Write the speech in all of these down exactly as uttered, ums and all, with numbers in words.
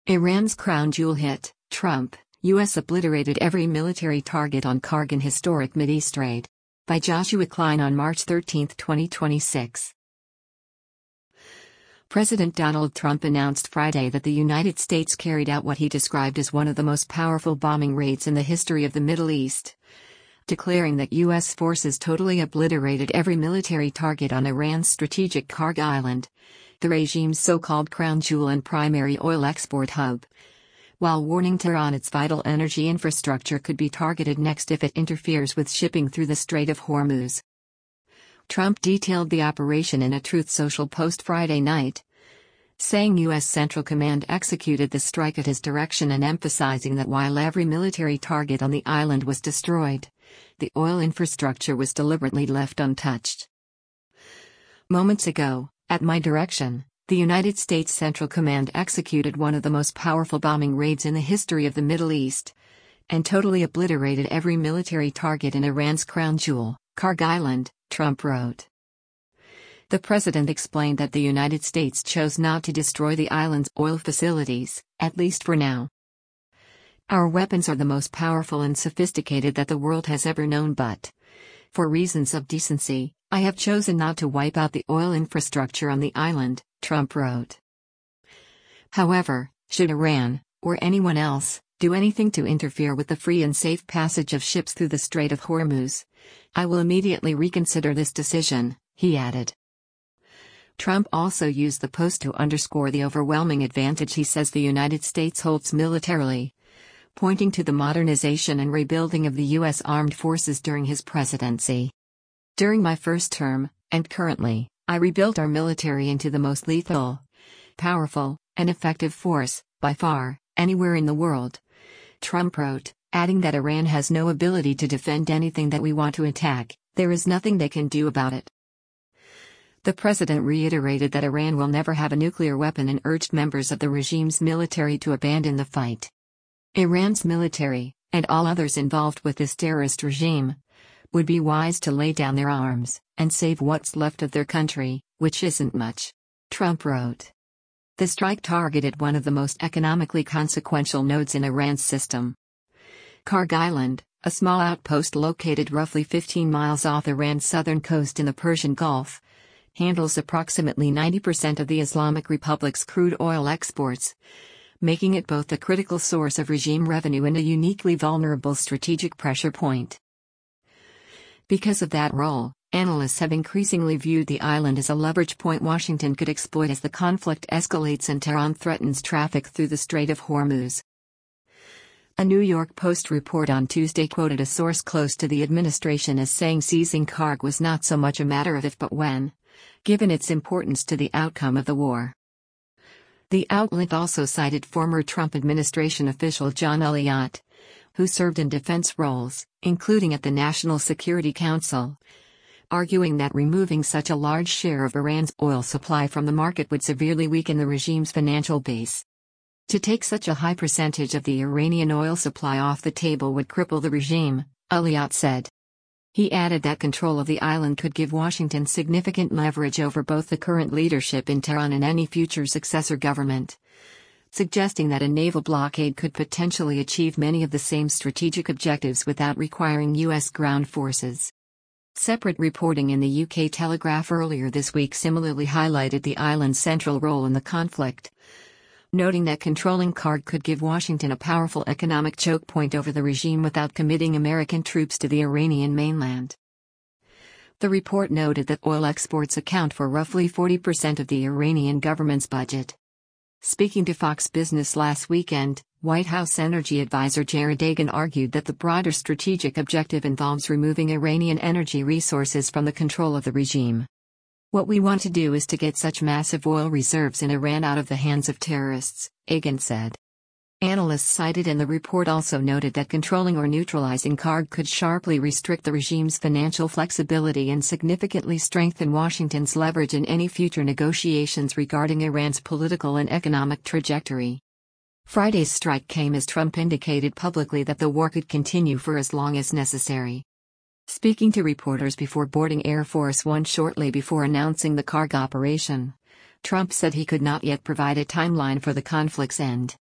Iran's crown jewel hit, Trump, U S obliterated every military target on Karg in historic Mideast raid. By Joshua Klein on March thirteenth, twenty twenty-six. President Donald Trump announced Friday that the United States carried out what he described as one of the most powerful bombing raids in the history of the Middle East, declaring that U S forces totally obliterated every military target on Iran's strategic Karg Island, the regime's so-called crown jewel and primary oil export hub, while warning Tehran its vital energy infrastructure could be targeted next if it interferes with shipping through the Strait of Hormuz. Trump detailed the operation in a Truth Social post Friday night, saying U S Central Command executed the strike at his direction and emphasizing that while every military target on the island was destroyed, the oil infrastructure was deliberately left untouched. Moments ago, at my direction, the United States Central Command executed one of the most powerful bombing raids in the history of the Middle East, and totally obliterated every military target in Iran's crown jewel, Karg Island, Trump wrote. The president explained that the United States chose not to destroy the island's oil facilities, at least for now. Our weapons are the most powerful and sophisticated that the world has ever known, but, for reasons of decency, I have chosen not to wipe out the oil infrastructure on the island, Trump wrote. However, should Iran, or anyone else, do anything to interfere with the free and safe passage of ships through the Strait of Hormuz, I will immediately reconsider this decision, he added. Trump also used the post to underscore the overwhelming advantage he says the United States holds militarily, pointing to the modernization and rebuilding of the U S armed forces during his presidency. During my first term, and currently, I rebuilt our military into the most lethal, powerful, and effective force, by far, anywhere in the world, Trump wrote, adding that Iran has no ability to defend anything that we want to attack. There is nothing they can do about it. The president reiterated that Iran will never have a nuclear weapon and urged members of the regime's military to abandon the fight. Iran's military, and all others involved with this terrorist regime, would be wise to lay down their arms and save what's left of their country, which isn't much, Trump wrote. The strike targeted one of the most economically consequential nodes in Iran's system. Karg Island, a small outpost located roughly fifteen miles off Iran's southern coast in the Persian Gulf, handles approximately ninety percent of the Islamic Republic's crude oil exports, making it both a critical source of regime revenue and a uniquely vulnerable strategic pressure point. Because of that role, analysts have increasingly viewed the island as a leverage point Washington could exploit as the conflict escalates and Tehran threatens traffic through the Strait of Hormuz. A New York Post report on Tuesday quoted a source close to the administration as saying seizing Karg was not so much a matter of if but when, given its importance to the outcome of the war. The outlet also cited former Trump administration official John Elliott, who served in defense roles, including at the National Security Council, arguing that removing such a large share of Iran's oil supply from the market would severely weaken the regime's financial base. To take such a high percentage of the Iranian oil supply off the table would cripple the regime, Elliott said. He added that control of the island could give Washington significant leverage over both the current leadership in Tehran and any future successor government, suggesting that a naval blockade could potentially achieve many of the same strategic objectives without requiring U S ground forces. Separate reporting in the U K Telegraph earlier this week similarly highlighted the island's central role in the conflict, noting that controlling Karg could give Washington a powerful economic choke point over the regime without committing American troops to the Iranian mainland. The report noted that oil exports account for roughly forty percent of the Iranian government's budget. Speaking to Fox Business last weekend, White House energy advisor Jared Dagan argued that the broader strategic objective involves removing Iranian energy resources from the control of the regime. What we want to do is to get such massive oil reserves in Iran out of the hands of terrorists, Dagan said. Analysts cited in the report also noted that controlling or neutralizing Karg could sharply restrict the regime's financial flexibility and significantly strengthen Washington's leverage in any future negotiations regarding Iran's political and economic trajectory. Friday's strike came as Trump indicated publicly that the war could continue for as long as necessary. Speaking to reporters before boarding Air Force One shortly before announcing the Karg operation, Trump said he could not yet provide a timeline for the conflict's end.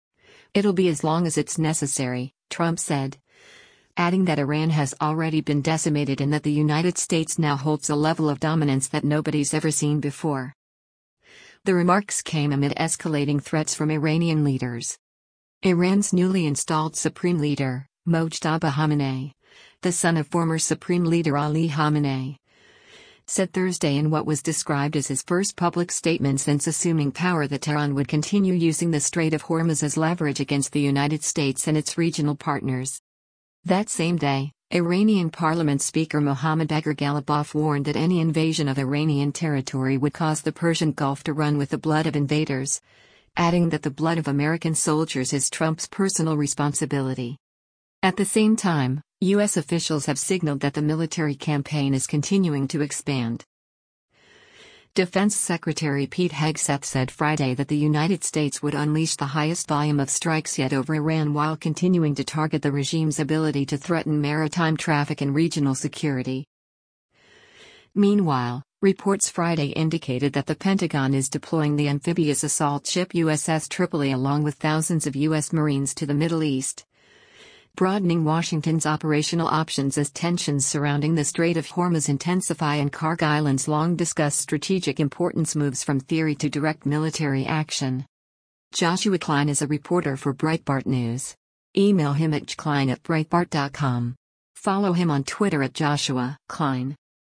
"It'll be as long as it's necessary," Trump said, adding that Iran has already been decimated and that the United States now holds a level of dominance that nobody's ever seen before. The remarks came amid escalating threats from Iranian leaders. Iran's newly installed Supreme Leader, Mojtaba Khamenei, the son of former Supreme Leader Ali Khamenei, said Thursday in what was described as his first public statement since assuming power that Tehran would continue using the Strait of Hormuz as leverage against the United States and its regional partners. That same day, Iranian Parliament Speaker Mohammad Bagher Ghalibaf warned that any invasion of Iranian territory would cause the Persian Gulf to run with the blood of invaders, adding that the blood of American soldiers is Trump's personal responsibility. At the same time, U S officials have signaled that the military campaign is continuing to expand. Defense Secretary Pete Hegseth said Friday that the United States would unleash the highest volume of strikes yet over Iran while continuing to target the regime's ability to threaten maritime traffic and regional security. Meanwhile, reports Friday indicated that the Pentagon is deploying the amphibious assault ship U S S Tripoli along with thousands of U S Marines to the Middle East, broadening Washington's operational options as tensions surrounding the Strait of Hormuz intensify and Karg Island's long-discussed strategic importance moves from theory to direct military action. Joshua Klein is a reporter for Breitbart News. Email him at jklein at breitbart dot com. Follow him on Twitter at Joshua Klein.